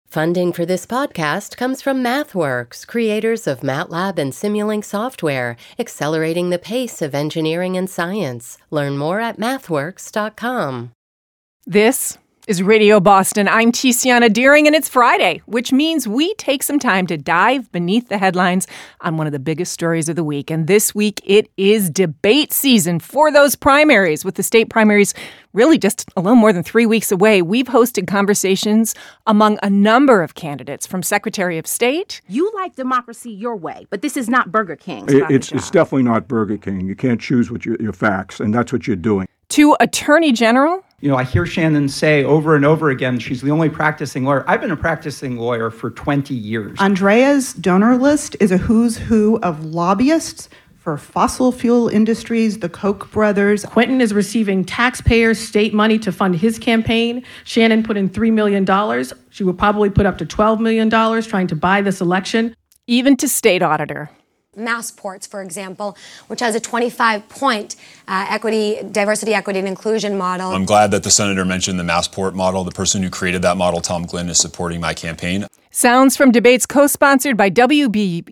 Funding for this podcast comes from MathWorks, creators of MATLAB and Simulink software, accelerating the pace of engineering and science. Learn more at mathworks.com. This is Radio Boston. I'm Tiziana Deering, and it's Friday, which means we take some time to dive beneath the headlines on one of the biggest stories of the week. And this week, it is debate season for those primaries. With the state primaries really just a little more than 3 weeks away, we've hosted conversations among a number of candidates, from Secretary of State. You like democracy your way, but this is not Burger King. It's definitely not Burger King. You can't choose what your facts, and that's what you're doing. To Attorney General. You know, I hear Shannon say over and over again, she's the only practicing lawyer. I've been a practicing lawyer for 20 years. Andrea's donor list is a who's who of lobbyists for fossil fuel industries, the Koch brothers. Quentin is receiving taxpayer state money to fund his campaign. Shannon put in $3 million. She would probably put up to $12 million trying to buy this election. Even to state auditor. Massports, for example, which has a 25-point diversity, equity, and inclusion model. I'm glad that the senator mentioned the Massport model. The person who created that model, Tom Glynn, is supporting my campaign. Sounds from debates co-sponsored by WBUR,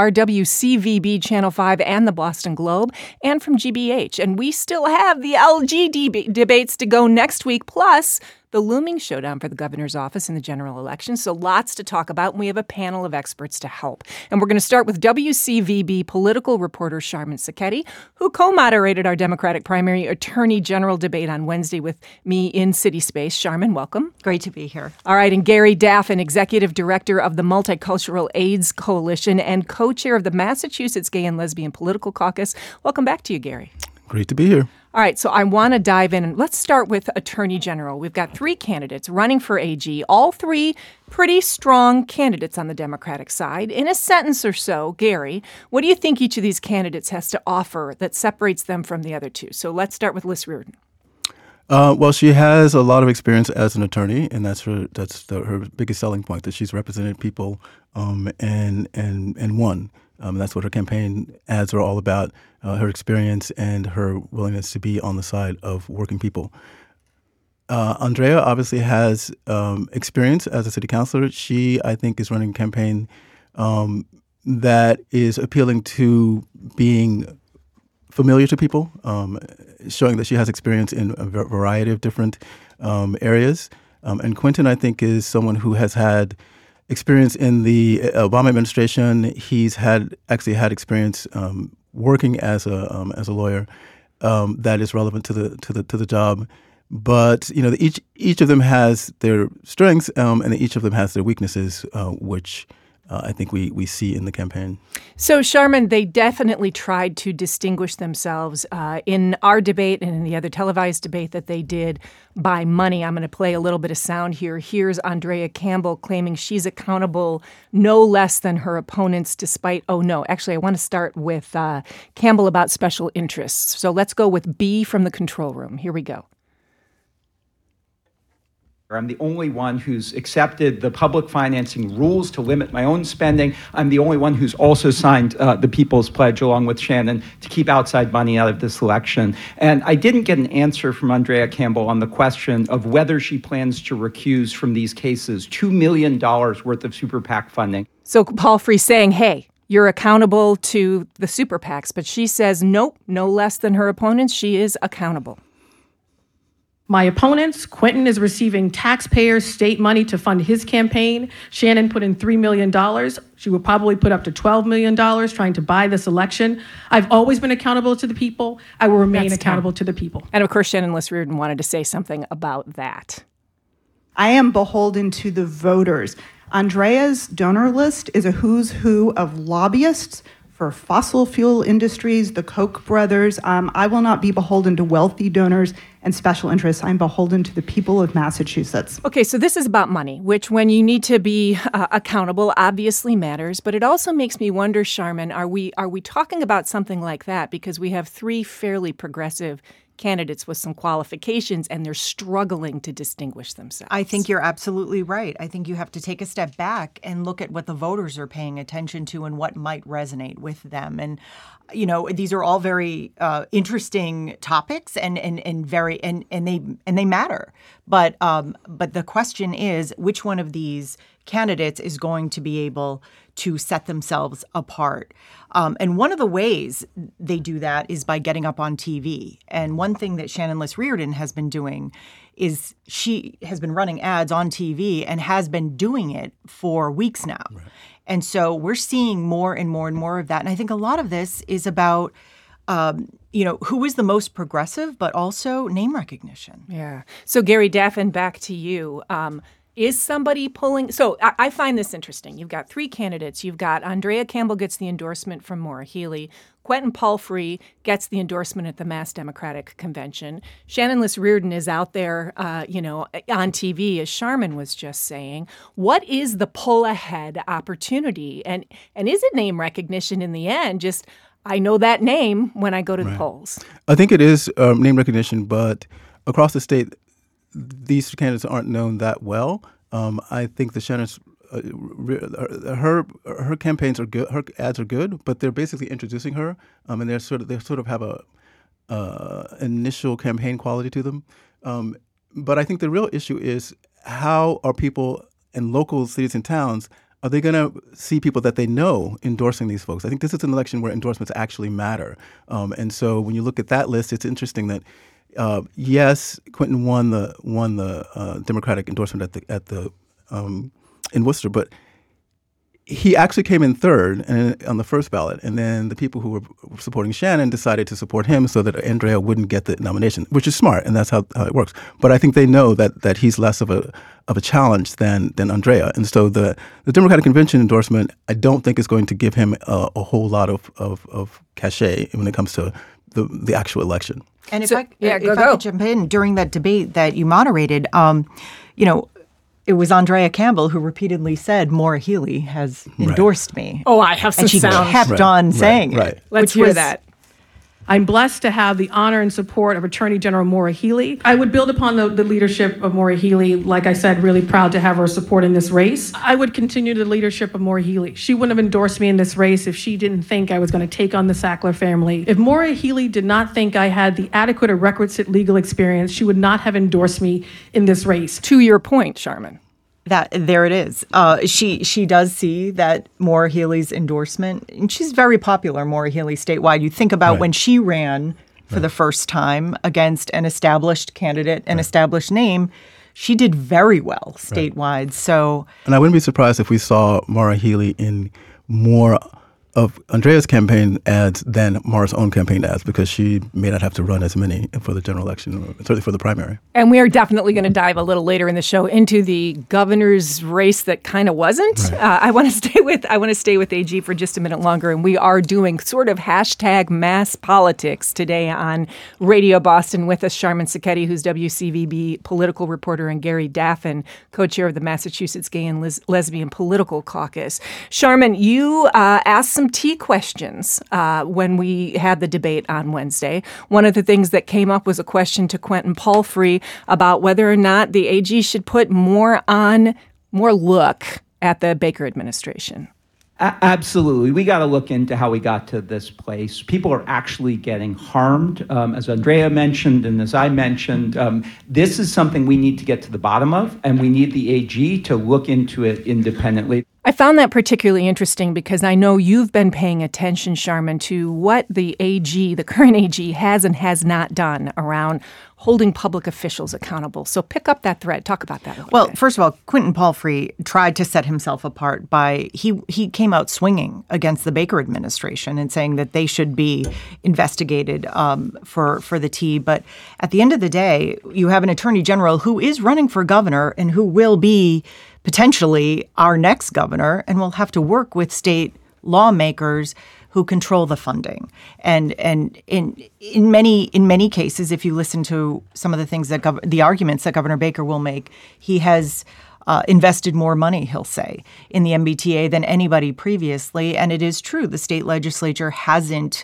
WCVB Channel 5, and the Boston Globe, and from GBH. And we still have the LG debates to go next week, plus the looming showdown for the governor's office in the general election. So lots to talk about, and we have a panel of experts to help. And we're going to start with WCVB political reporter Sharmin Cecchetty, who co-moderated our Democratic primary attorney general debate on Wednesday with me in City Space. Sharmin, welcome. Great to be here. All right, and Gary Daffin, executive director of the Multicultural AIDS Coalition and co-chair of the Massachusetts Gay and Lesbian Political Caucus. Welcome back to you, Gary. Great to be here. All right, so I want to dive in, and let's start with Attorney General. We've got 3 candidates running for AG, all 3 pretty strong candidates on the Democratic side. In a sentence or so, Gary, what do you think each of these candidates has to offer that separates them from the other 2? So let's start with Liz Reardon. Well, she has a lot of experience as an attorney, and that's her biggest selling point, that she's represented people and won. That's what her campaign ads are all about, her experience and her willingness to be on the side of working people. Andrea obviously has experience as a city councilor. She, I think, is running a campaign that is appealing to being familiar to people, showing that she has experience in a variety of different areas. And Quentin, I think, is someone who has had experience in the Obama administration. He's actually had experience working as a lawyer that is relevant to the job. But you know, each of them has their strengths, and each of them has their weaknesses, which I think we see in the campaign. So, Sharmin, they definitely tried to distinguish themselves in our debate and in the other televised debate that they did by money. I'm going to play a little bit of sound here. Here's Andrea Campbell claiming she's accountable no less than her opponents despite, I want to start with Campbell about special interests. So let's go with B from the control room. Here we go. I'm the only one who's accepted the public financing rules to limit my own spending. I'm the only one who's also signed the People's Pledge, along with Shannon, to keep outside money out of this election. And I didn't get an answer from Andrea Campbell on the question of whether she plans to recuse from these cases $2 million worth of super PAC funding. So Paul Free saying, hey, you're accountable to the super PACs, but she says, nope, no less than her opponents, she is accountable. My opponents, Quentin is receiving taxpayer state money to fund his campaign. Shannon put in $3 million. She would probably put up to $12 million trying to buy this election. I've always been accountable to the people. I will remain accountable to the people. And of course, Shannon Liss Reardon wanted to say something about that. I am beholden to the voters. Andrea's donor list is a who's who of lobbyists for fossil fuel industries, the Koch brothers. I will not be beholden to wealthy donors and special interests. I'm beholden to the people of Massachusetts. Okay, so this is about money, which when you need to be accountable obviously matters, but it also makes me wonder, Sharmin, are we talking about something like that? Because we have 3 fairly progressive candidates with some qualifications, and they're struggling to distinguish themselves. I think you're absolutely right. I think you have to take a step back and look at what the voters are paying attention to and what might resonate with them. And these are all very interesting topics and they matter. But the question is, which one of these candidates is going to be able to set themselves apart? And one of the ways they do that is by getting up on TV. And one thing that Shannon Liss-Riordan has been doing is she has been running ads on TV and has been doing it for weeks now. Right. And so we're seeing more and more and more of that. And I think a lot of this is about, who is the most progressive, but also name recognition. Yeah. So Gary Daffin, back to you. Is somebody pulling? So I find this interesting. You've got three candidates. You've got Andrea Campbell gets the endorsement from Maura Healey. Quentin Palfrey gets the endorsement at the Mass Democratic Convention. Shannon Liss-Riordan is out there, on TV, as Sharman was just saying. What is the pull-ahead opportunity? And is it name recognition in the end? Just, I know that name when I go to the polls. I think it is name recognition, but across the state, these candidates aren't known that well. I think the Shannon's her campaigns are good. Her ads are good, but they're basically introducing her, and they sort of have a initial campaign quality to them. But I think the real issue is, how are people in local cities and towns, are they going to see people that they know endorsing these folks? I think this is an election where endorsements actually matter, and so when you look at that list, it's interesting that. Yes, Quentin won the Democratic endorsement in Worcester, but he actually came in third on the first ballot, and then the people who were supporting Shannon decided to support him so that Andrea wouldn't get the nomination, which is smart, and that's how it works. But I think they know that he's less of a challenge than Andrea, and so the Democratic Convention endorsement, I don't think is going to give him a whole lot of cachet when it comes to the actual election. And if I could jump in, during that debate that you moderated, it was Andrea Campbell who repeatedly said, Maura Healey has endorsed me. Oh, I have some sound. And she kept on saying it. Let's hear that. I'm blessed to have the honor and support of Attorney General Maura Healey. I would build upon the leadership of Maura Healey. Like I said, really proud to have her support in this race. I would continue the leadership of Maura Healey. She wouldn't have endorsed me in this race if she didn't think I was going to take on the Sackler family. If Maura Healey did not think I had the adequate or requisite legal experience, she would not have endorsed me in this race. To your point, Sharman. There it is. She does see that Maura Healey's endorsement, and she's very popular, Maura Healey, statewide. You think about when she ran for the first time against an established candidate, an established name, she did very well statewide. So, and I wouldn't be surprised if we saw Maura Healey in more of Andrea's campaign ads than Maura's own campaign ads, because she may not have to run as many for the general election, or certainly for the primary. And we are definitely going to dive a little later in the show into the governor's race that kind of wasn't. Right. I want to stay with AG for just a minute longer, and we are doing sort of hashtag mass politics today on Radio Boston with us, Sharman Sacchetti, who's WCVB political reporter, and Gary Daffin, co-chair of the Massachusetts Gay and Lesbian Political Caucus. Sharman, you asked some tea questions when we had the debate on Wednesday. One of the things that came up was a question to Quentin Palfrey about whether or not the AG should put more look at the Baker administration. Absolutely. We got to look into how we got to this place. People are actually getting harmed, as Andrea mentioned and as I mentioned. This is something we need to get to the bottom of, and we need the AG to look into it independently. I found that particularly interesting because I know you've been paying attention, Sharman, to what the AG, the current AG, has and has not done around holding public officials accountable. So pick up that thread. Talk about that a little bit. First of all, Quentin Palfrey tried to set himself apart by he came out swinging against the Baker administration and saying that they should be investigated for the tea. But at the end of the day, you have an attorney general who is running for governor and who will be potentially our next governor, and will have to work with state lawmakers who control the funding. And in many cases, if you listen to some of the things that the arguments that Governor Baker will make, he has invested more money, he'll say, in the MBTA than anybody previously. And it is true, the state legislature hasn't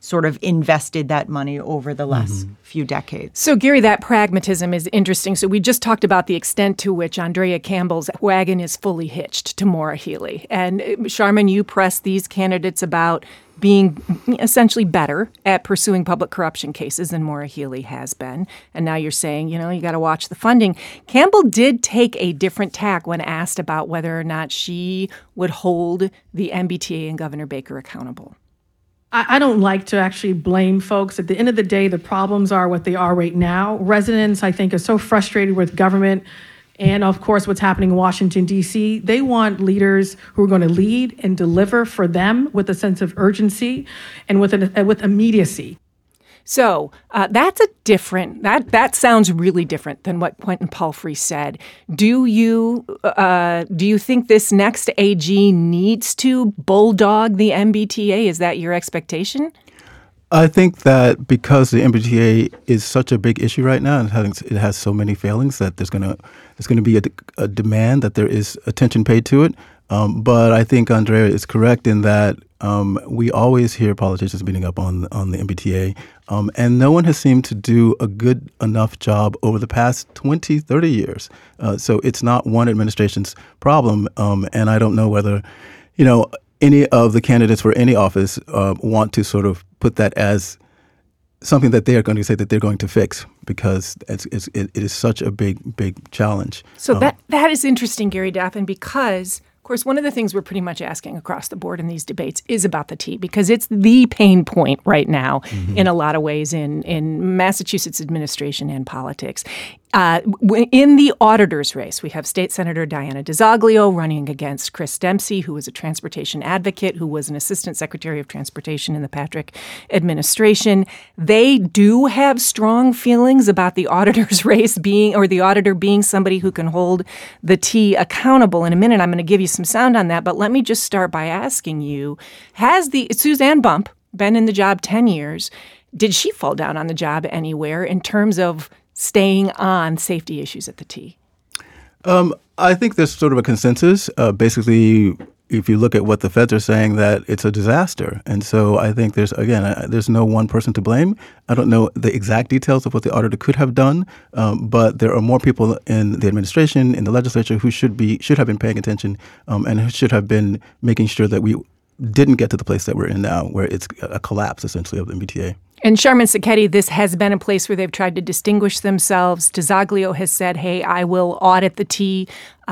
sort of invested that money over the last few decades. So, Gary, that pragmatism is interesting. So we just talked about the extent to which Andrea Campbell's wagon is fully hitched to Maura Healey. And Sharmin, you pressed these candidates about being essentially better at pursuing public corruption cases than Maura Healey has been. And now you're saying, you got to watch the funding. Campbell did take a different tack when asked about whether or not she would hold the MBTA and Governor Baker accountable. I don't like to actually blame folks. At the end of the day, the problems are what they are right now. Residents, I think, are so frustrated with government and, of course, what's happening in Washington, D.C. They want leaders who are going to lead and deliver for them with a sense of urgency and with immediacy. So that's a different, that sounds really different than what Quentin Palfrey said. Do you think this next AG needs to bulldog the MBTA? Is that your expectation? I think that because the MBTA is such a big issue right now and it has so many failings that there's going to be a demand that there is attention paid to it. But I think Andrea is correct in that we always hear politicians beating up on the MBTA, and no one has seemed to do a good enough job over the past 20, 30 years. So it's not one administration's problem, and I don't know whether, any of the candidates for any office want to sort of put that as something that they are going to say that they're going to fix, because it is such a big challenge. So that is interesting, Gary Daffin, because of course, one of the things we're pretty much asking across the board in these debates is about the T, because it's the pain point right now in a lot of ways in Massachusetts administration and politics. In the auditor's race, we have State Senator Diana DiZoglio running against Chris Dempsey, who is a transportation advocate, who was an assistant secretary of transportation in the Patrick administration. They do have strong feelings about the auditor's race the auditor being somebody who can hold the T accountable. In a minute, I'm going to give you some sound on that, but let me just start by asking you, has Suzanne Bump been in the job 10 years? Did she fall down on the job anywhere in terms of staying on safety issues at the T? I think there's sort of a consensus. Basically, if you look at what the feds are saying, that it's a disaster. And so I think there's no one person to blame. I don't know the exact details of what the auditor could have done, but there are more people in the administration, in the legislature, who should have been paying attention and who should have been making sure that we didn't get to the place that we're in now, where it's a collapse, essentially, of the MBTA. And Sharmin Cecchetty, this has been a place where they've tried to distinguish themselves. DiZoglio has said, hey, I will audit the T.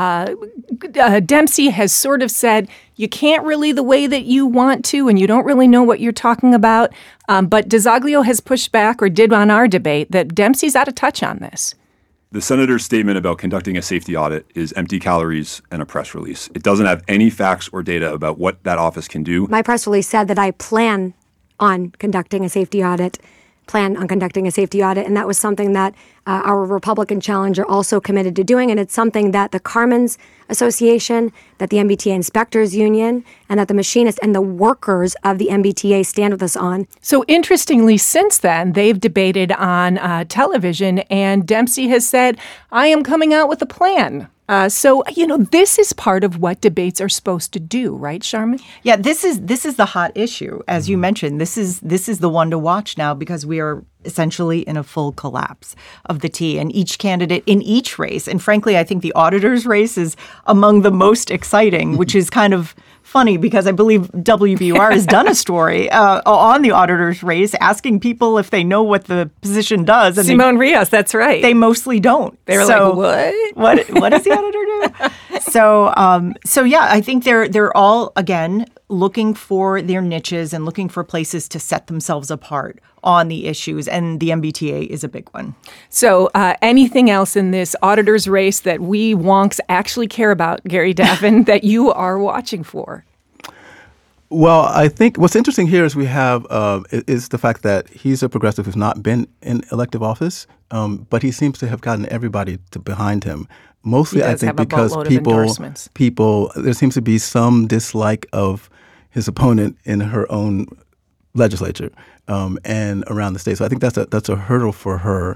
Dempsey has sort of said, you can't really the way that you want to, and you don't really know what you're talking about. But DiZoglio has pushed back, or did on our debate, that Dempsey's out of touch on this. The senator's statement about conducting a safety audit is empty calories and a press release. It doesn't have any facts or data about what that office can do. My press release said that I plan on conducting a safety audit, and that was something that our Republican challenger also committed to doing, and it's something that the Carmen's Association, that the MBTA Inspectors Union, and that the machinists and the workers of the MBTA stand with us on. So interestingly, since then, they've debated on television, and Dempsey has said, I am coming out with a plan. So this is part of what debates are supposed to do, right, Sharmin? Yeah, this is the hot issue, as you mentioned. This is the one to watch now, because we are essentially in a full collapse of the T, and each candidate in each race. And frankly, I think the auditor's race is among the most exciting, which is kind of funny because I believe WBUR has done a story on the auditor's race, asking people if they know what the position does. And Simone Rios, that's right. They mostly don't. They're like, what does the auditor do? So yeah, I think they're all, again, looking for their niches and looking for places to set themselves apart on the issues, and the MBTA is a big one. So anything else in this auditor's race that we wonks actually care about, Gary Daffin, that you are watching for? Well, I think what's interesting here is we have is the fact that he's a progressive who's not been in elective office, but he seems to have gotten everybody behind him. Mostly, I think, because people, there seems to be some dislike of his opponent in her own legislature and around the state. So I think that's a hurdle for her.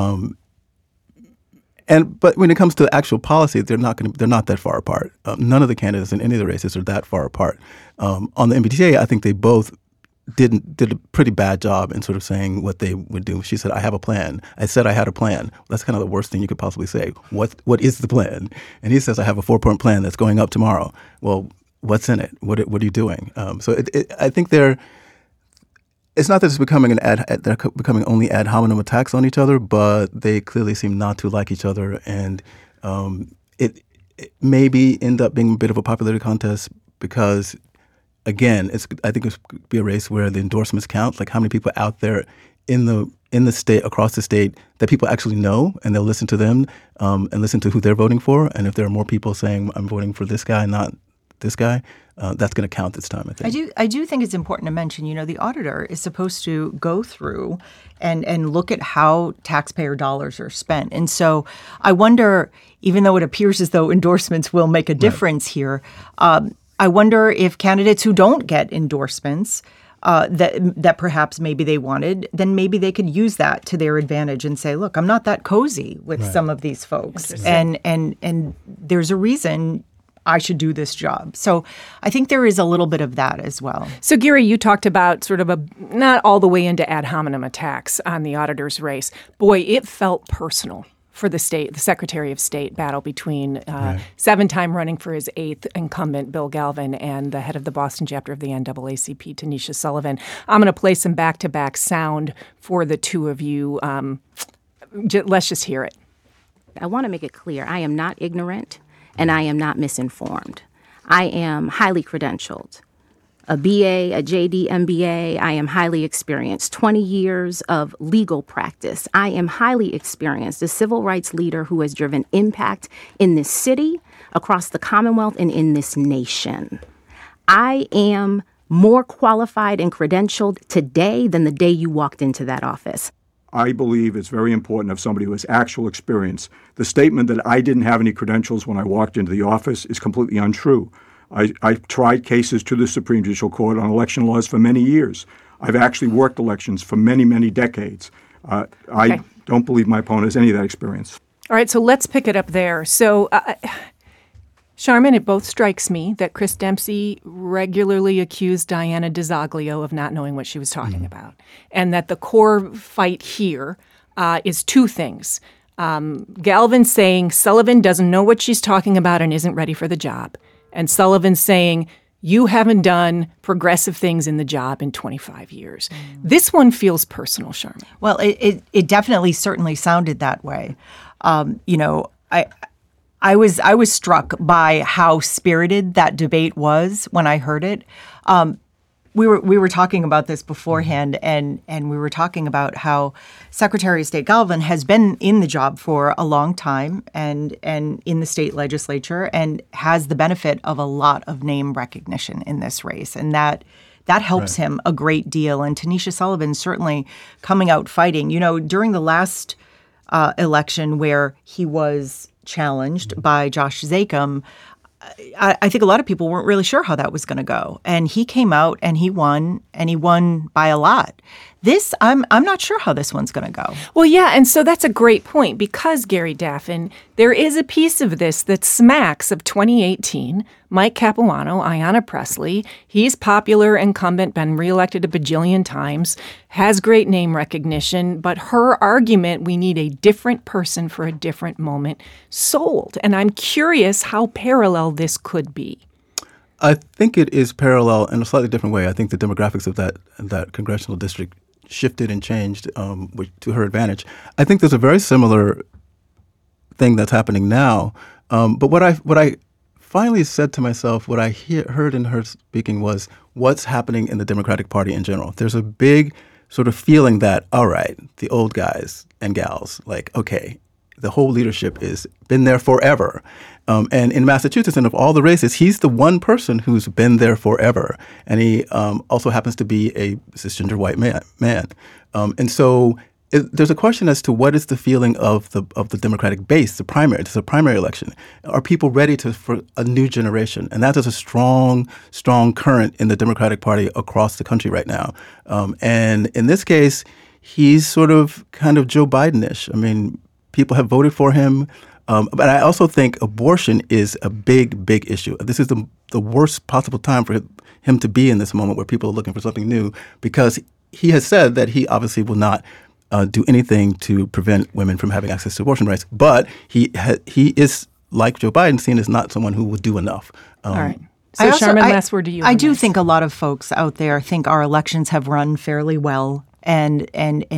But when it comes to actual policy, they're not that far apart. None of the candidates in any of the races are that far apart. On the MBTA, I think they both did a pretty bad job in sort of saying what they would do. She said, "I have a plan." I said, "I had a plan." That's kind of the worst thing you could possibly say. What is the plan? And he says, "I have a 4-point plan that's going up tomorrow." Well, what's in it? What are you doing? So I think it's not that it's becoming they're becoming only ad hominem attacks on each other, but they clearly seem not to like each other, and it maybe end up being a bit of a popularity contest because, again, I think it's going to be a race where the endorsements count, like how many people out there in the state, across the state, that people actually know, and they'll listen to them and listen to who they're voting for. And if there are more people saying, "I'm voting for this guy, not this guy," that's going to count this time, I think. I do think it's important to mention, the auditor is supposed to go through and look at how taxpayer dollars are spent. And so I wonder, even though it appears as though endorsements will make a difference here, I wonder if candidates who don't get endorsements that perhaps maybe they wanted, then maybe they could use that to their advantage and say, "Look, I'm not that cozy with some of these folks, and there's a reason I should do this job." So I think there is a little bit of that as well. So, Gary, you talked about sort of not all the way into ad hominem attacks on the auditor's race. Boy, it felt personal for the Secretary of State battle between 7-time running for his 8th incumbent, Bill Galvin, and the head of the Boston chapter of the NAACP, Tanisha Sullivan. I'm going to play some back-to-back sound for the two of you. Let's just hear it. I want to make it clear, I am not ignorant and I am not misinformed. I am highly credentialed. A BA, a JD, MBA. I am highly experienced. 20 years of legal practice. I am highly experienced, a civil rights leader who has driven impact in this city, across the Commonwealth, and in this nation. I am more qualified and credentialed today than the day you walked into that office. I believe it's very important to have somebody who has actual experience. The statement that I didn't have any credentials when I walked into the office is completely untrue. I've tried cases to the Supreme Judicial Court on election laws for many years. I've actually worked elections for many, many decades. I don't believe my opponent has any of that experience. All right, so let's pick it up there. So, Sharman, it both strikes me that Chris Dempsey regularly accused Diana DiZoglio of not knowing what she was talking about, and that the core fight here is two things. Galvin saying Sullivan doesn't know what she's talking about and isn't ready for the job. And Sullivan saying, you haven't done progressive things in the job in 25 years. This one feels personal, Sharman. Well, it definitely certainly sounded that way. I was struck by how spirited that debate was when I heard it. We were talking about this beforehand, and we were talking about how Secretary of State Galvin has been in the job for a long time and in the state legislature and has the benefit of a lot of name recognition in this race, and that helps him a great deal. And Tanisha Sullivan certainly coming out fighting. During the last election where he was challenged by Josh Zakim, I think a lot of people weren't really sure how that was going to go. And he came out and he won by a lot. This, I'm not sure how this one's going to go. Well, yeah, and so that's a great point because, Gary Daffin, there is a piece of this that smacks of 2018. Mike Capuano, Ayanna Pressley, he's popular incumbent, been reelected a bajillion times, has great name recognition, but her argument, we need a different person for a different moment, sold. And I'm curious how parallel this could be. I think it is parallel in a slightly different way. I think the demographics of that congressional district shifted and changed to her advantage. I think there's a very similar thing that's happening now. But what I finally said to myself, what I heard in her speaking was what's happening in the Democratic Party in general. There's a big sort of feeling that, all right, the old guys and gals, like, okay, the whole leadership is been there forever. And in Massachusetts, and of all the races, he's the one person who's been there forever. And he also happens to be a cisgender white man. And so there's a question as to what is the feeling of the Democratic base, the primary. It's a primary election. Are people ready for a new generation? And that is a strong, strong current in the Democratic Party across the country right now. And in this case, he's sort of kind of Joe Biden-ish. I mean, people have voted for him. But I also think abortion is a big, big issue. This is the worst possible time for him to be in this moment where people are looking for something new, because he has said that he obviously will not do anything to prevent women from having access to abortion rights. But he is, like Joe Biden, seen as not someone who will do enough. All right. So, Sharman, last word to you. I do think a lot of folks out there think our elections have run fairly well, and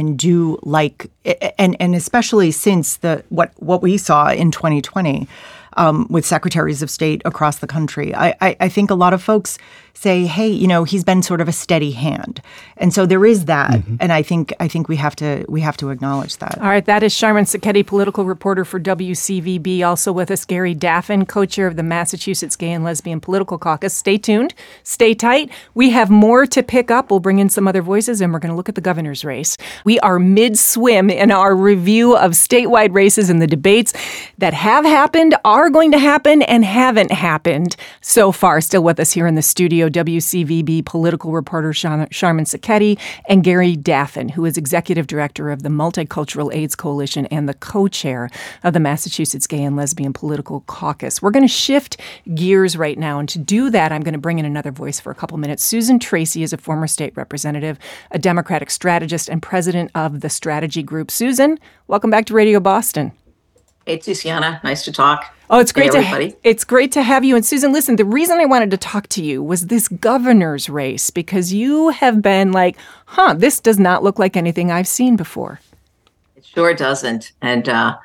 do like, and especially since what we saw in 2020 with secretaries of state across the country. I think a lot of folks say, hey, he's been sort of a steady hand, and so there is that, and I think we have to acknowledge that. All right, that is Sharman Sacchetti, political reporter for WCVB. Also with us, Gary Daffin, co-chair of the Massachusetts Gay and Lesbian Political Caucus. Stay tuned, stay tight. We have more to pick up. We'll bring in some other voices, and we're going to look at the governor's race. We are mid-swim in our review of statewide races and the debates that have happened, are going to happen, and haven't happened so far. Still with us here in the studio, WCVB political reporter Sharman Sacchetti and Gary Daffin, who is executive director of the Multicultural AIDS Coalition and the co-chair of the Massachusetts Gay and Lesbian Political Caucus. We're going to shift gears right now, and to do that, I'm going to bring in another voice for a couple minutes. Susan Tracy is a former state representative, a Democratic strategist, and president of the Strategy Group. Susan, welcome back to Radio Boston. Hey, Tiziana. Nice to talk. Oh, it's great it's great to have you. And Susan, listen, the reason I wanted to talk to you was this governor's race, because you have been like, this does not look like anything I've seen before. It sure doesn't. And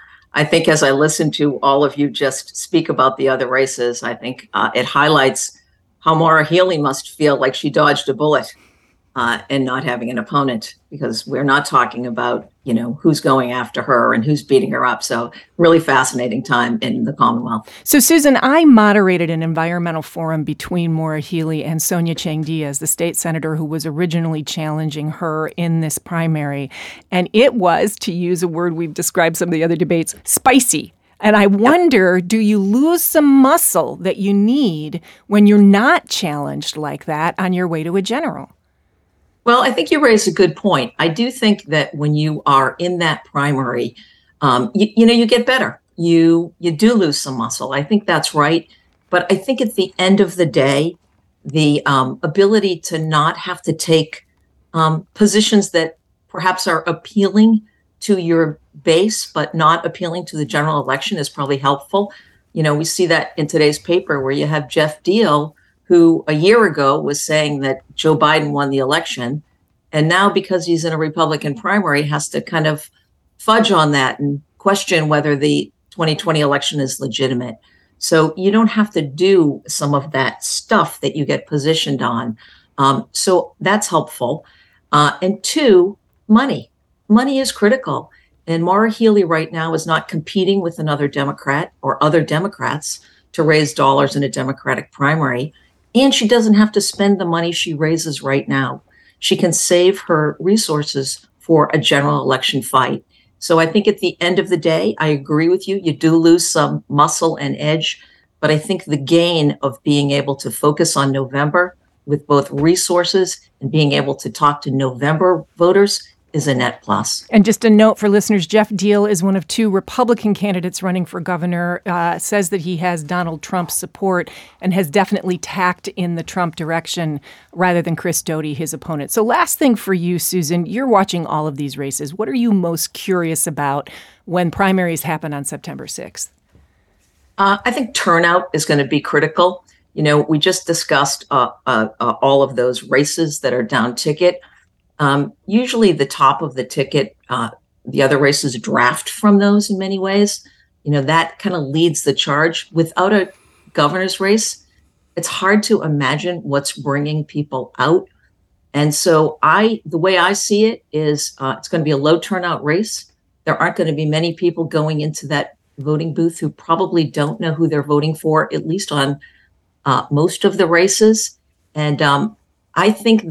I think as I listen to all of you just speak about the other races, I think it highlights how Maura Healey must feel like she dodged a bullet and not having an opponent, because we're not talking about, who's going after her and who's beating her up. So really fascinating time in the Commonwealth. So, Susan, I moderated an environmental forum between Maura Healey and Sonia Chang Diaz, the state senator who was originally challenging her in this primary. And it was, to use a word we've described some of the other debates, spicy. And I wonder, do you lose some muscle that you need when you're not challenged like that on your way to a general? Well, I think you raise a good point. I do think that when you are in that primary, you get better. You do lose some muscle. I think that's right. But I think at the end of the day, the ability to not have to take positions that perhaps are appealing to your base, but not appealing to the general election is probably helpful. We see that in today's paper where you have Jeff Deal, who a year ago was saying that Joe Biden won the election. And now, because he's in a Republican primary, has to kind of fudge on that and question whether the 2020 election is legitimate. So you don't have to do some of that stuff that you get positioned on. So that's helpful. And two, money. Money is critical. And Maura Healey right now is not competing with another Democrat or other Democrats to raise dollars in a Democratic primary. And she doesn't have to spend the money she raises right now. She can save her resources for a general election fight. So I think at the end of the day, I agree with you. You do lose some muscle and edge, but I think the gain of being able to focus on November with both resources and being able to talk to November voters is a net plus. And just a note for listeners, Jeff Deal is one of two Republican candidates running for governor, says that he has Donald Trump's support and has definitely tacked in the Trump direction rather than Chris Doty, his opponent. So last thing for you, Susan, you're watching all of these races. What are you most curious about when primaries happen on September 6th? I think turnout is going to be critical. We just discussed all of those races that are down ticket. Usually the top of the ticket, the other races draft from those in many ways. That kind of leads the charge. Without a governor's race, it's hard to imagine what's bringing people out. And so the way I see it is it's going to be a low turnout race. There aren't going to be many people going into that voting booth who probably don't know who they're voting for, at least on most of the races. And I think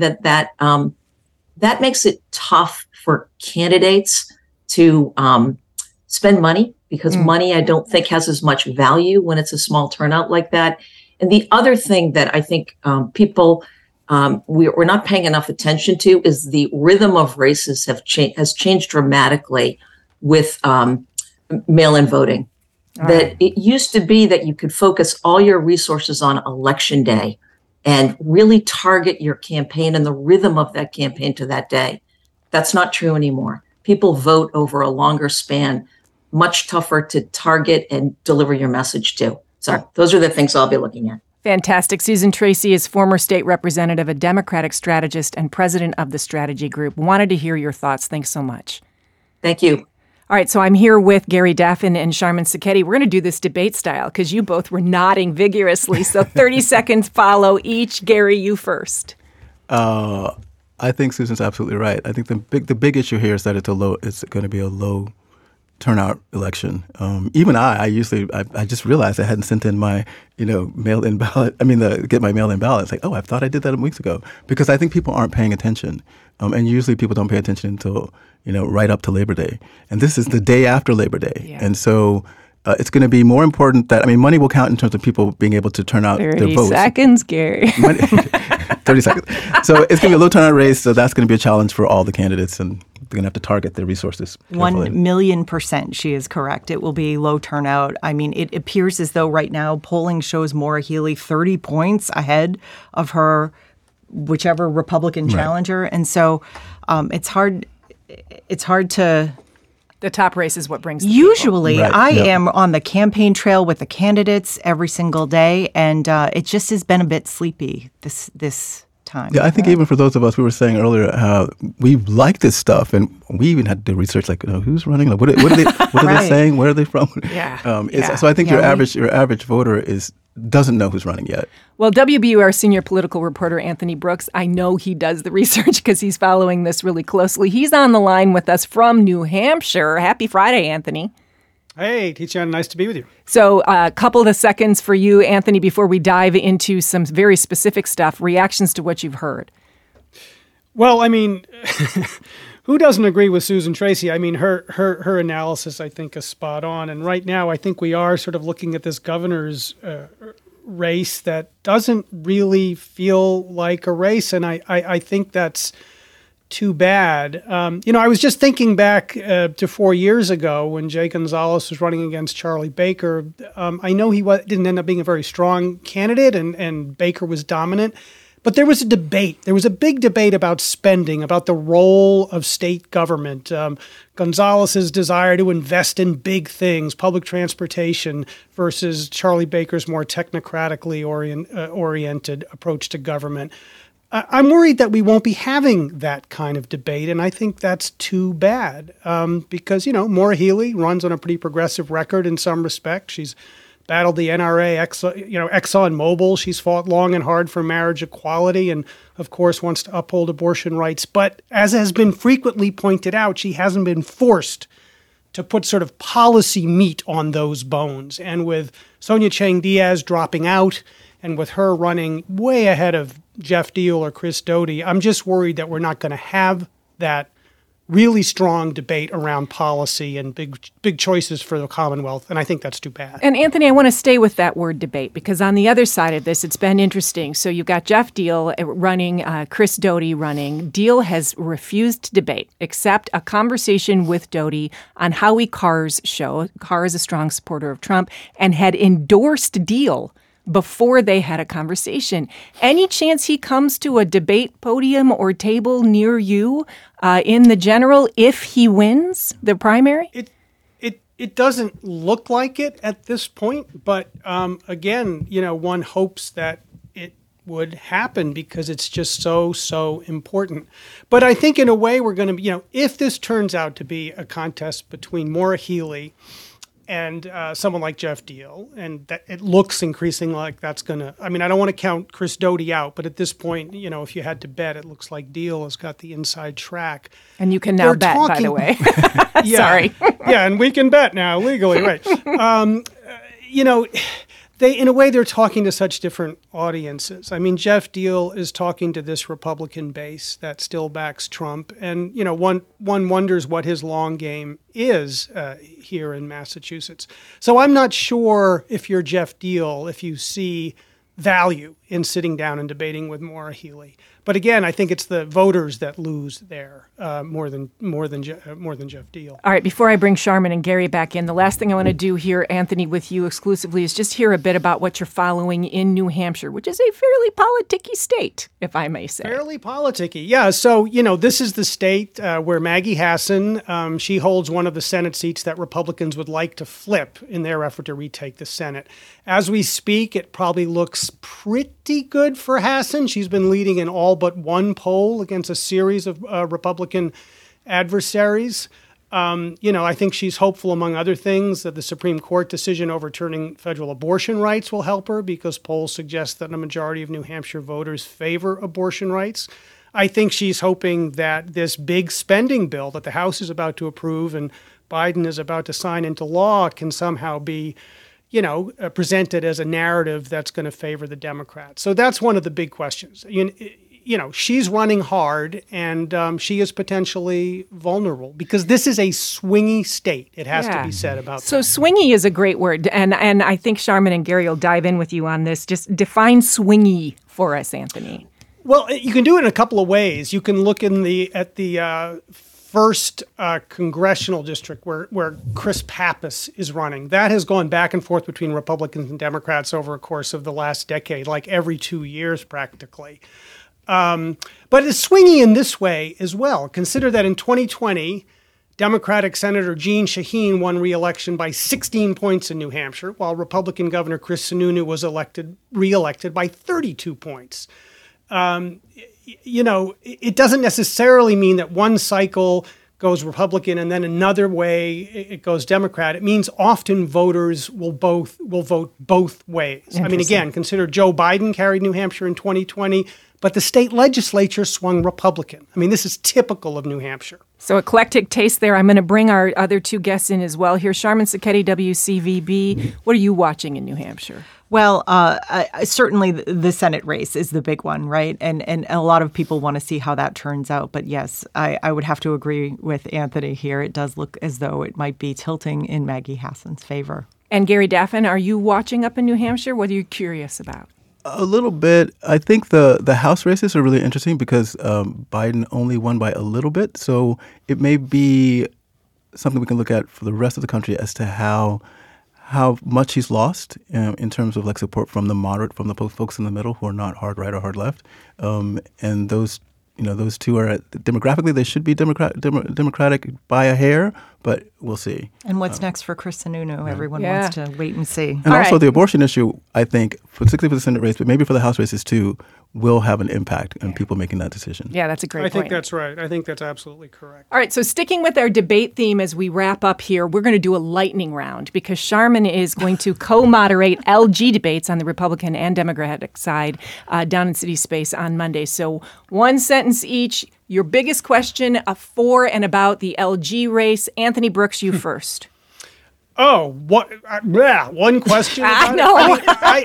that makes it tough for candidates to spend money, because money, I don't think, has as much value when it's a small turnout like that. And the other thing that I think people we're not paying enough attention to is the rhythm of races has changed dramatically with mail-in voting. that it used to be that you could focus all your resources on election day and really target your campaign and the rhythm of that campaign to that day. That's not true anymore. People vote over a longer span, much tougher to target and deliver your message to. So those are the things I'll be looking at. Fantastic. Susan Tracy is former state representative, a Democratic strategist, and president of the Strategy Group. Wanted to hear your thoughts. Thanks so much. Thank you. All right, so I'm here with Gary Daffin and Sharmin Cecchetty. We're going to do this debate style because you both were nodding vigorously. So 30 seconds follow each. Gary, you first. I think Susan's absolutely right. I think the big issue here is that it's going to be a low turnout election. Even I just realized I hadn't sent in my mail-in ballot. Get my mail-in ballot. It's like, I thought I did that weeks ago, because I think people aren't paying attention, and usually people don't pay attention until right up to Labor Day, and this is the day after Labor Day, and so. It's going to be more important that, money will count in terms of people being able to turn out their votes. 30 seconds, Gary. 30 seconds. So it's going to be a low turnout race, so that's going to be a challenge for all the candidates, and they're going to have to target their resources carefully. 1,000,000% she is correct. It will be low turnout. It appears as though right now polling shows Maura Healey 30 points ahead of her whichever Republican challenger. And so it's hard to... The top race is what brings Usually, I am on the campaign trail with the candidates every single day, and it just has been a bit sleepy this time. Yeah, I think even for those of us, we were saying earlier how we like this stuff, and we even had to do research like, who's running? Like, what are they saying? Where are they from? So I think your average voter doesn't know who's running yet. Well, WBUR senior political reporter Anthony Brooks, I know he does the research because he's following this really closely. He's on the line with us from New Hampshire. Happy Friday, Anthony. Hey, Tiziana, nice to be with you. So a couple of seconds for you, Anthony, before we dive into some very specific stuff, reactions to what you've heard. Well, who doesn't agree with Susan Tracy? Her analysis, I think, is spot on. And right now, I think we are sort of looking at this governor's race that doesn't really feel like a race. And I think that's too bad. I was just thinking back to 4 years ago when Jay Gonzalez was running against Charlie Baker. I know he didn't end up being a very strong candidate, and Baker was dominant. But there was a debate. There was a big debate about spending, about the role of state government. Gonzalez's desire to invest in big things, public transportation, versus Charlie Baker's more technocratically oriented approach to government. I'm worried that we won't be having that kind of debate, and I think that's too bad because, Maura Healey runs on a pretty progressive record in some respects. She's battled the NRA, ExxonMobil. She's fought long and hard for marriage equality and, of course, wants to uphold abortion rights. But as has been frequently pointed out, she hasn't been forced to put sort of policy meat on those bones. And with Sonia Chang Diaz dropping out and with her running way ahead of Jeff Deal or Chris Doty, I'm just worried that we're not going to have that really strong debate around policy and big choices for the Commonwealth, and I think that's too bad. And Anthony, I want to stay with that word debate, because on the other side of this, it's been interesting. So you've got Jeff Deal running, Chris Doty running. Deal has refused to debate, except a conversation with Doty on Howie Carr's show. Carr is a strong supporter of Trump and had endorsed Deal before they had a conversation. Any chance he comes to a debate podium or table near you in the general if he wins the primary? It doesn't look like it at this point, but again, one hopes that it would happen because it's just so important. But I think in a way we're going to, if this turns out to be a contest between Maura Healey and someone like Jeff Deal, and that it looks increasingly like that's going to, I don't want to count Chris Doty out, but at this point, if you had to bet, it looks like Deal has got the inside track. And you can now bet, by the way. Sorry. Yeah, and we can bet now legally, right. In a way, they're talking to such different audiences. Jeff Deal is talking to this Republican base that still backs Trump. And, one wonders what his long game is here in Massachusetts. So I'm not sure if you're Jeff Deal, if you see value in sitting down and debating with Maura Healey. But again, I think it's the voters that lose there more than Jeff Deal. All right, before I bring Sharman and Gary back in, the last thing I want to do here, Anthony, with you exclusively is just hear a bit about what you're following in New Hampshire, which is a fairly politicky state, if I may say. Fairly politicky, yeah. So, this is the state where Maggie Hassan, she holds one of the Senate seats that Republicans would like to flip in their effort to retake the Senate. As we speak, it probably looks pretty good for Hassan. She's been leading in all but one poll against a series of Republican adversaries. I think she's hopeful, among other things, that the Supreme Court decision overturning federal abortion rights will help her because polls suggest that a majority of New Hampshire voters favor abortion rights. I think she's hoping that this big spending bill that the House is about to approve and Biden is about to sign into law can somehow be presented as a narrative that's going to favor the Democrats. So that's one of the big questions. She's running hard, and she is potentially vulnerable because this is a swingy state. It has to be said about that. So swingy is a great word, and I think Sharman and Gary will dive in with you on this. Just define swingy for us, Anthony. Well, you can do it in a couple of ways. You can look at the first congressional district where Chris Pappas is running. That has gone back and forth between Republicans and Democrats over a course of the last decade, like every 2 years practically. But it's swingy in this way as well. Consider that in 2020, Democratic Senator Jeanne Shaheen won re-election by 16 points in New Hampshire, while Republican Governor Chris Sununu was re-elected by 32 points. It doesn't necessarily mean that one cycle goes Republican and then another way it goes Democrat. It means often voters will vote both ways. I mean, again, consider Joe Biden carried New Hampshire in 2020, but the state legislature swung Republican. I mean, this is typical of New Hampshire. So eclectic taste there. I'm going to bring our other two guests in as well here. Sharman Sacchetti, WCVB. What are you watching in New Hampshire? Well, certainly the Senate race is the big one, right? And a lot of people want to see how that turns out. But yes, I would have to agree with Anthony here. It does look as though it might be tilting in Maggie Hassan's favor. And Gary Daffin, are you watching up in New Hampshire? What are you curious about? A little bit. I think the House races are really interesting because Biden only won by a little bit. So it may be something we can look at for the rest of the country as to how much he's lost in terms of support from the moderate, from the folks in the middle who are not hard right or hard left. And those two are demographically they should be Democratic by a hair, but we'll see. And what's next for Chris Sununu? Everyone wants to wait and see. And also the abortion issue, I think, particularly for the Senate race, but maybe for the House races too, will have an impact on people making that decision. Yeah, that's a great point. I think that's right. I think that's absolutely correct. All right, so sticking with our debate theme as we wrap up here, we're going to do a lightning round because Sharman is going to co-moderate LG debates on the Republican and Democratic side down in City Space on Monday. So one sentence each. Your biggest question for and about the LG race. Anthony Brooks, you first. Oh, what? One question. I know.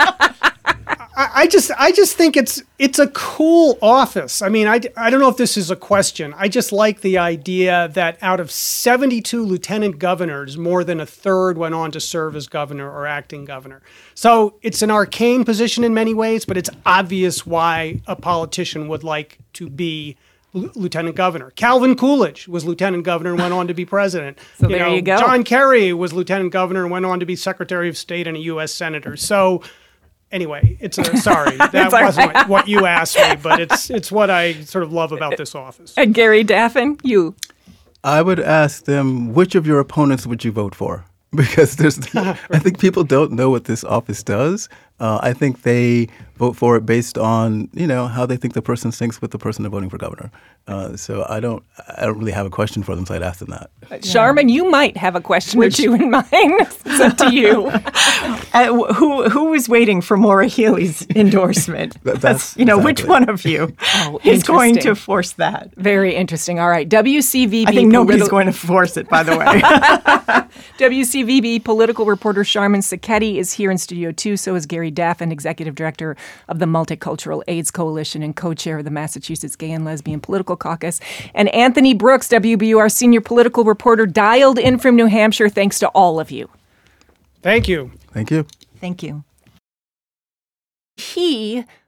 I just think it's a cool office. I mean, I don't know if this is a question. I just like the idea that out of 72 lieutenant governors, more than a third went on to serve as governor or acting governor. So it's an arcane position in many ways, but it's obvious why a politician would like to be lieutenant governor. Calvin Coolidge was lieutenant governor and went on to be president. So there you go. John Kerry was lieutenant governor and went on to be secretary of state and a U.S. senator. So anyway, sorry, that wasn't what you asked me, but it's what I sort of love about this office. And Gary Daffin, you. I would ask them, which of your opponents would you vote for? Because I think people don't know what this office does. I think they vote for it based on how they think the person syncs with the person they're voting for governor. So I don't really have a question for them, so I'd ask them that. Sharman, you might have a question or two in mind. It's up to you. Who was waiting for Maura Healey's endorsement? That's exactly. Which one of you is going to force that? Very interesting. All right, WCVB. I think nobody's going to force it, by the way. WCVB political reporter Sharman Sacchetti is here in Studio 2. So is Gary Daffin, Executive Director of the Multicultural AIDS Coalition and co-chair of the Massachusetts Gay and Lesbian Political Caucus. And Anthony Brooks, WBUR senior political reporter, dialed in from New Hampshire. Thanks to all of you. Thank you. Thank you. Thank you. He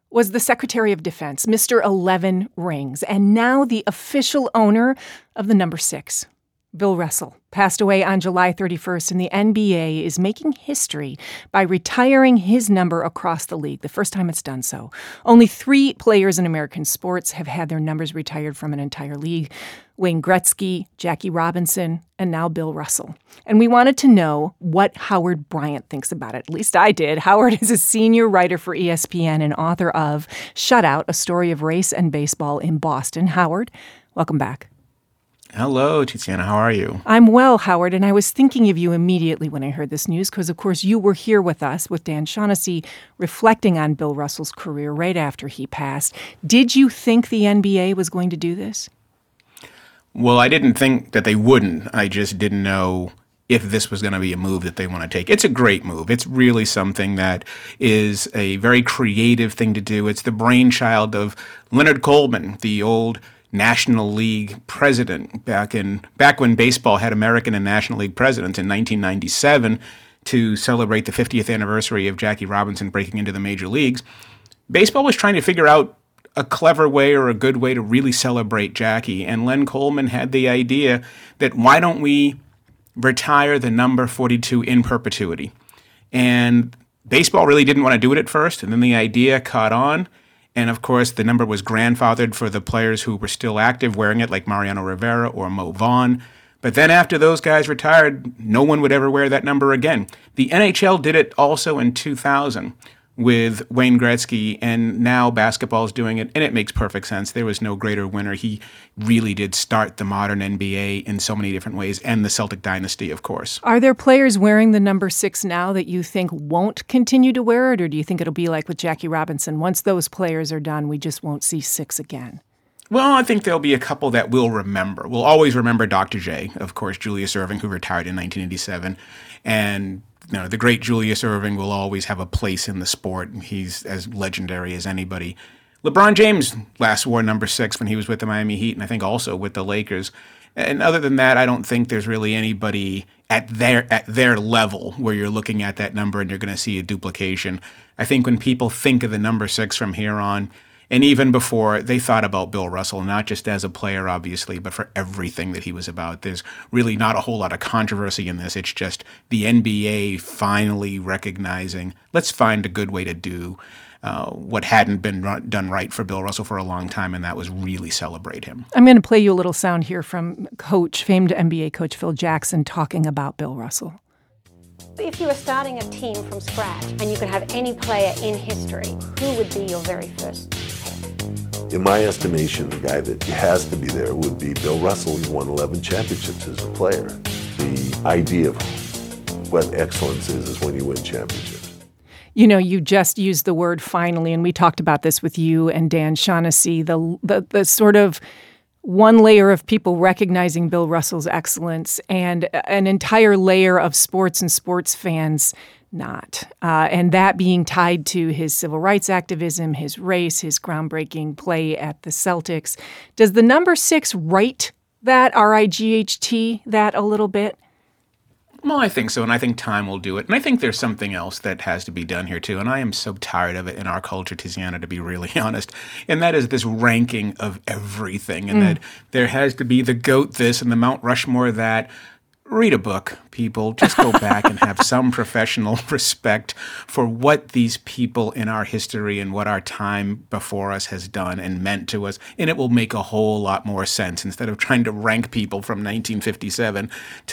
was the Secretary of Defense, Mr. 11 Rings, and now the official owner of the number 6. Bill Russell passed away on July 31st, and the NBA is making history by retiring his number across the league, the first time it's done so. Only 3 players in American sports have had their numbers retired from an entire league: Wayne Gretzky, Jackie Robinson, and now Bill Russell. And we wanted to know what Howard Bryant thinks about it. At least I did. Howard is a senior writer for ESPN and author of Shutout, A Story of Race and Baseball in Boston. Howard, welcome back. Hello, Tiziana. How are you? I'm well, Howard, and I was thinking of you immediately when I heard this news because, of course, you were here with us, with Dan Shaughnessy, reflecting on Bill Russell's career right after he passed. Did you think the NBA was going to do this? Well, I didn't think that they wouldn't. I just didn't know if this was going to be a move that they want to take. It's a great move. It's really something that is a very creative thing to do. It's the brainchild of Leonard Coleman, the old National League president back when baseball had American and National League presidents in 1997 to celebrate the 50th anniversary of Jackie Robinson breaking into the major leagues. Baseball was trying to figure out a clever way or a good way to really celebrate Jackie, and Len Coleman had the idea that why don't we retire the number 42 in perpetuity? And baseball really didn't want to do it at first, and then the idea caught on. And, of course, the number was grandfathered for the players who were still active wearing it, like Mariano Rivera or Mo Vaughn. But then after those guys retired, no one would ever wear that number again. The NHL did it also in 2000 with Wayne Gretzky, and now basketball's doing it, and it makes perfect sense. There was no greater winner. He really did start the modern NBA in so many different ways, and the Celtic dynasty, of course. Are there players wearing the number 6 now that you think won't continue to wear it, or do you think it'll be like with Jackie Robinson? Once those players are done, we just won't see 6 again? Well, I think there'll be a couple that we'll remember. We'll always remember Dr. J, of course, Julius Erving, who retired in 1987, and the great Julius Erving will always have a place in the sport. He's as legendary as anybody. LeBron James last wore number 6 when he was with the Miami Heat, and I think also with the Lakers. And other than that, I don't think there's really anybody at their level where you're looking at that number and you're going to see a duplication. I think when people think of the number 6 from here on, and even before, they thought about Bill Russell, not just as a player, obviously, but for everything that he was about. There's really not a whole lot of controversy in this. It's just the NBA finally recognizing, let's find a good way to do what hadn't been done right for Bill Russell for a long time, and that was really celebrate him. I'm going to play you a little sound here from famed NBA coach Phil Jackson talking about Bill Russell. If you were starting a team from scratch and you could have any player in history, who would be your very first pick? In my estimation, the guy that has to be there would be Bill Russell. He won 11 championships as a player. The idea of what excellence is when you win championships. You know, you just used the word finally, and we talked about this with you and Dan Shaughnessy, the sort of one layer of people recognizing Bill Russell's excellence and an entire layer of sports and sports fans not. And that being tied to his civil rights activism, his race, his groundbreaking play at the Celtics. Does the number 6 right that, R-I-G-H-T, that a little bit? Well, I think so, and I think time will do it. And I think there's something else that has to be done here, too, and I am so tired of it in our culture, Tiziana, to be really honest, and that is this ranking of everything, and that there has to be the GOAT this and the Mount Rushmore that. Read a book, people. Just go back and have some professional respect for what these people in our history and what our time before us has done and meant to us. And it will make a whole lot more sense instead of trying to rank people from 1957 to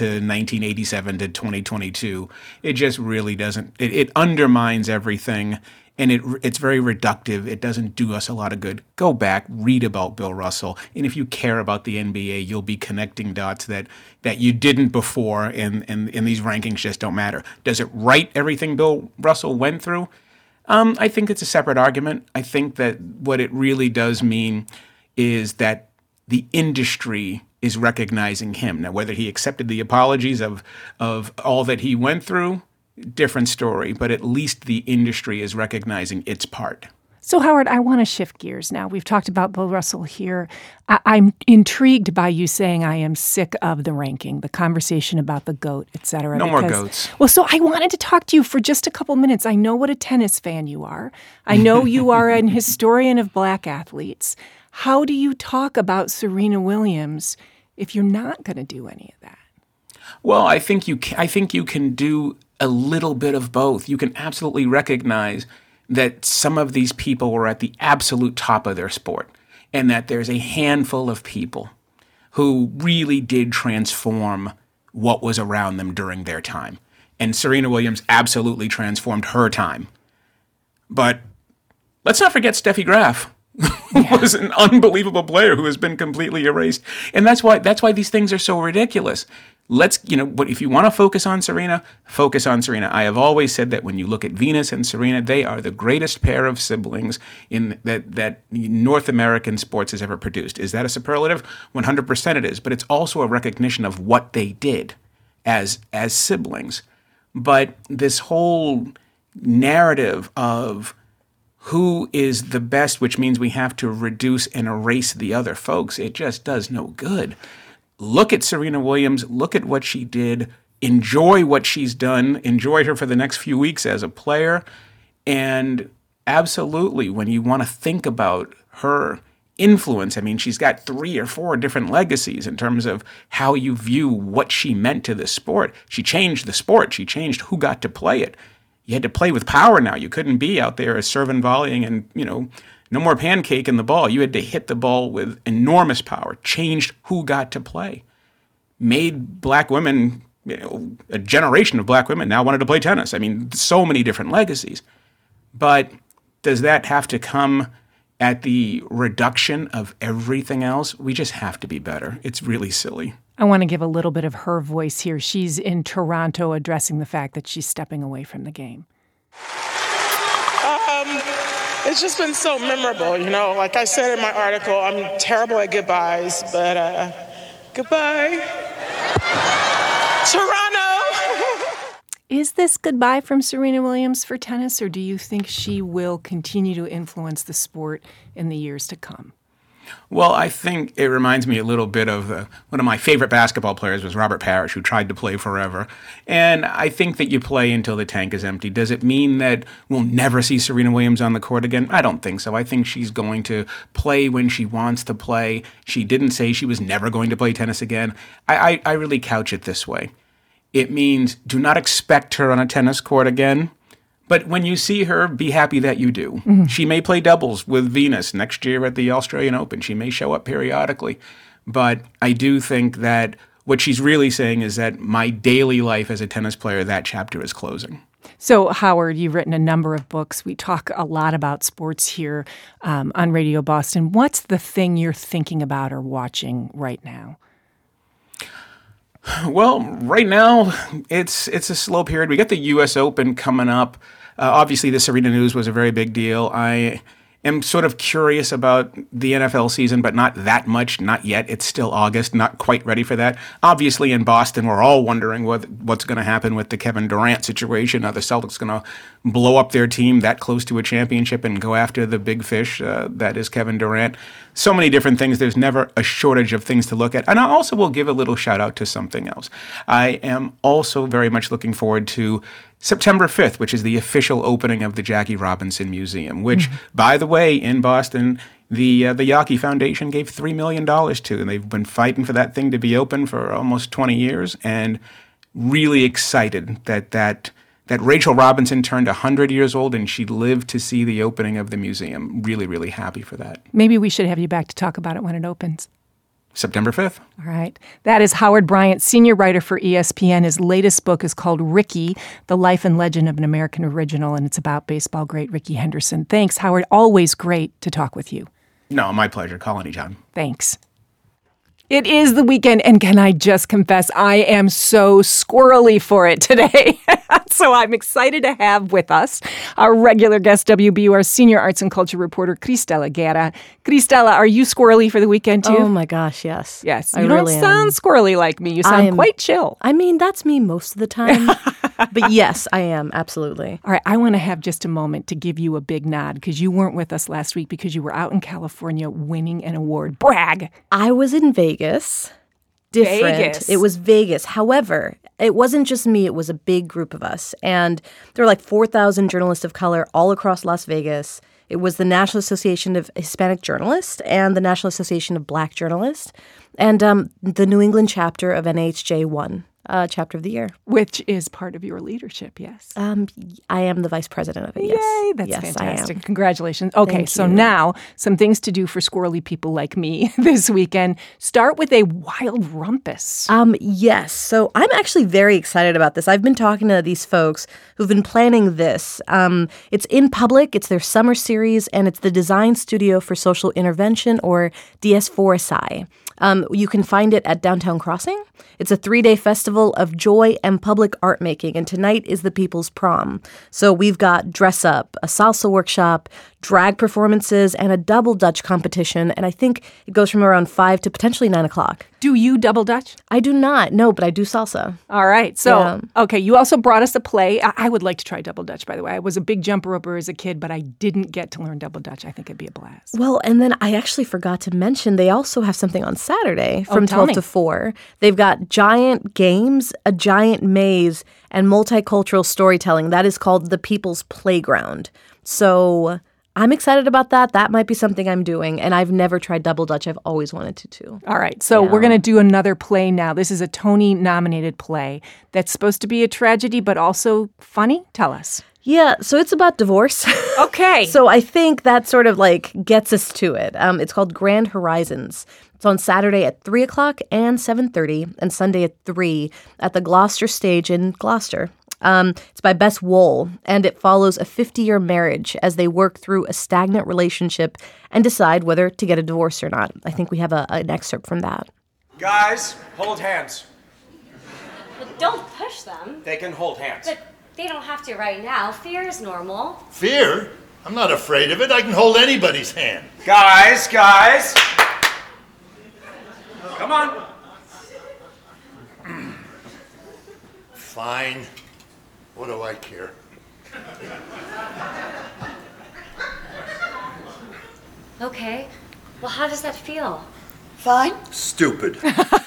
1987 to 2022. It just really doesn't. It undermines everything. And it's very reductive. It doesn't do us a lot of good. Go back, read about Bill Russell. And if you care about the NBA, you'll be connecting dots that you didn't before, and these rankings just don't matter. Does it right everything Bill Russell went through? I think it's a separate argument. I think that what it really does mean is that the industry is recognizing him. Now, whether he accepted the apologies of all that he went through, different story, but at least the industry is recognizing its part. So, Howard, I want to shift gears now. We've talked about Bill Russell here. I'm intrigued by you saying I am sick of the ranking, the conversation about the GOAT, et cetera. No more goats. Well, so I wanted to talk to you for just a couple minutes. I know what a tennis fan you are. I know you are an historian of black athletes. How do you talk about Serena Williams if you're not going to do any of that? Well, I think you can do a little bit of both. You can absolutely recognize that some of these people were at the absolute top of their sport, and that there's a handful of people who really did transform what was around them during their time. And Serena Williams absolutely transformed her time. But let's not forget Steffi Graf, who was an unbelievable player who has been completely erased. And that's why these things are so ridiculous. But if you want to focus on Serena, focus on Serena. I have always said that when you look at Venus and Serena, they are the greatest pair of siblings in that North American sports has ever produced. Is that a superlative? 100% it is. But it's also a recognition of what they did as siblings. But this whole narrative of who is the best, which means we have to reduce and erase the other folks, it just does no good. Look at Serena Williams, look at what she did, enjoy what she's done, enjoy her for the next few weeks as a player, and absolutely, when you want to think about her influence, I mean, she's got 3 or 4 different legacies in terms of how you view what she meant to the sport. She changed the sport. She changed who got to play it. You had to play with power now. You couldn't be out there serving, volleying, and, no more pancake in the ball. You had to hit the ball with enormous power. Changed who got to play. Made black women, a generation of black women now wanted to play tennis. I mean, so many different legacies. But does that have to come at the reduction of everything else? We just have to be better. It's really silly. I want to give a little bit of her voice here. She's in Toronto addressing the fact that she's stepping away from the game. It's just been so memorable, Like I said in my article, I'm terrible at goodbyes, but goodbye, Toronto! Is this goodbye from Serena Williams for tennis, or do you think she will continue to influence the sport in the years to come? Well, I think it reminds me a little bit of one of my favorite basketball players was Robert Parrish, who tried to play forever. And I think that you play until the tank is empty. Does it mean that we'll never see Serena Williams on the court again? I don't think so. I think she's going to play when she wants to play. She didn't say she was never going to play tennis again. I really couch it this way. It means do not expect her on a tennis court again. But when you see her, be happy that you do. Mm-hmm. She may play doubles with Venus next year at the Australian Open. She may show up periodically. But I do think that what she's really saying is that my daily life as a tennis player, that chapter is closing. So, Howard, you've written a number of books. We talk a lot about sports here on Radio Boston. What's the thing you're thinking about or watching right now? Well, right now, it's a slow period. We got the U.S. Open coming up. Obviously, the Serena news was a very big deal. I am sort of curious about the NFL season, but not that much, not yet. It's still August, not quite ready for that. Obviously, in Boston, we're all wondering what's going to happen with the Kevin Durant situation. Are the Celtics going to blow up their team that close to a championship and go after the big fish that is Kevin Durant? So many different things. There's never a shortage of things to look at. And I also will give a little shout out to something else. I am also very much looking forward to September 5th, which is the official opening of the Jackie Robinson Museum, which, by the way, in Boston, the Yawkey Foundation gave $3 million to, and they've been fighting for that thing to be open for almost 20 years, and really excited that Rachel Robinson turned 100 years old and she lived to see the opening of the museum. Really, really happy for that. Maybe we should have you back to talk about it when it opens. September 5th. All right. That is Howard Bryant, senior writer for ESPN. His latest book is called Rickey, The Life and Legend of an American Original, and it's about baseball great Rickey Henderson. Thanks, Howard. Always great to talk with you. No, my pleasure. Call anytime. Thanks. It is the weekend, and can I just confess, I am so squirrely for it today. So I'm excited to have with us our regular guest, WBUR senior arts and culture reporter, Cristela Guerra. Cristela, are you squirrely for the weekend, too? Oh, my gosh, yes. Yes. I you really don't sound squirrely like me. You sound quite chill. I mean, that's me most of the time. But yes, I am, absolutely. All right, I want to have just a moment to give you a big nod because you weren't with us last week because you were out in California winning an award. Brag! I was in Vegas. Different. Vegas. It was Vegas. However, it wasn't just me. It was a big group of us. And there were like 4,000 journalists of color all across Las Vegas. It was the National Association of Hispanic Journalists and the National Association of Black Journalists and the New England chapter of NAHJ won Chapter of the Year. Which is part of your leadership, yes? I am the vice president of it, yes. Yay, that's yes, fantastic. Congratulations. Okay, Thank so you. now some things to do for squirrely people like me this weekend. Start with a wild rumpus. Yes. So I'm actually very excited about this. I've been talking to these folks who've been planning this. It's in public. It's their summer series, and it's the Design Studio for Social Intervention, or DS4SI. You can find it at Downtown Crossing. It's a 3-day festival of joy and public art making, and tonight is the People's Prom. So we've got dress up, a salsa workshop, drag performances, and a double Dutch competition, and I think it goes from around 5 to potentially 9 o'clock. Do you double Dutch? I do not, no, but I do salsa. All right. So, Yeah. Okay, you also brought us a play. I would like to try double Dutch, by the way. I was a big jump roper as a kid, but I didn't get to learn double Dutch. I think it'd be a blast. Well, and then I actually forgot to mention they also have something on Saturday from tell 12 me. to 4. They've got giant games, a giant maze, and multicultural storytelling. That is called The People's Playground. So I'm excited about that. That might be something I'm doing. And I've never tried double Dutch. I've always wanted to, too. All right, so we're going to do another play now. This is a Tony-nominated play that's supposed to be a tragedy, but also funny. Tell us. Yeah, so it's about divorce. Okay. So I think that sort of like gets us to it. It's called Grand Horizons. It's on Saturday at 3 o'clock and 7:30 and Sunday at 3 at the Gloucester Stage in Gloucester. It's by Bess Wohl, and it follows a 50-year marriage as they work through a stagnant relationship and decide whether to get a divorce or not. I think we have an excerpt from that. Guys, hold hands. But don't push them. They can hold hands. But they don't have to right now. Fear is normal. Fear? I'm not afraid of it. I can hold anybody's hand. Guys. Come on. Fine. What do I care? Okay. Well, how does that feel? Fine. Stupid.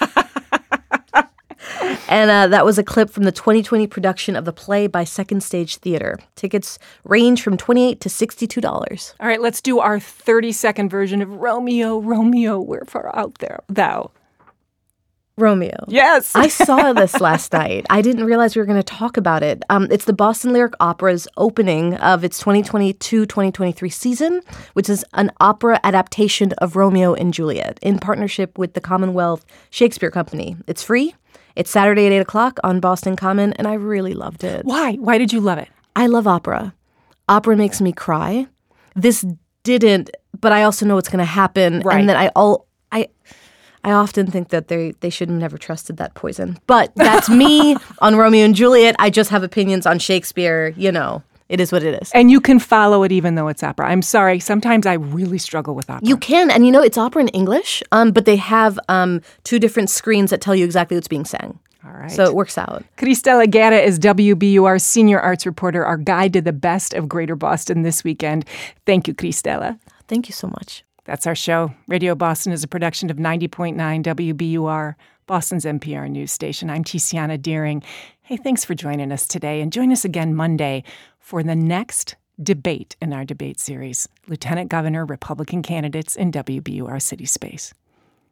And that was a clip from the 2020 production of the play by Second Stage Theater. Tickets range from $28 to $62. All right, let's do our 30-second version of Romeo, Romeo, wherefore art thou? Romeo. Yes. I saw this last night. I didn't realize we were going to talk about it. It's the Boston Lyric Opera's opening of its 2022-2023 season, which is an opera adaptation of Romeo and Juliet in partnership with the Commonwealth Shakespeare Company. It's free. It's Saturday at 8 o'clock on Boston Common, and I really loved it. Why? Why did you love it? I love opera. Opera makes me cry. This didn't, but I also know what's going to happen. Right. And then I often think that they should have never trusted that poison. But that's me on Romeo and Juliet. I just have opinions on Shakespeare. You know, it is what it is. And you can follow it even though it's opera. I'm sorry. Sometimes I really struggle with opera. You can. And you know, it's opera in English, but they have 2 different screens that tell you exactly what's being sang. All right. So it works out. Cristela Guerra is WBUR's senior arts reporter, our guide to the best of Greater Boston this weekend. Thank you, Cristela. Thank you so much. That's our show. Radio Boston is a production of 90.9 WBUR, Boston's NPR news station. I'm Tiziana Deering. Hey, thanks for joining us today, and join us again Monday for the next debate in our debate series, Lieutenant Governor Republican candidates in WBUR City Space.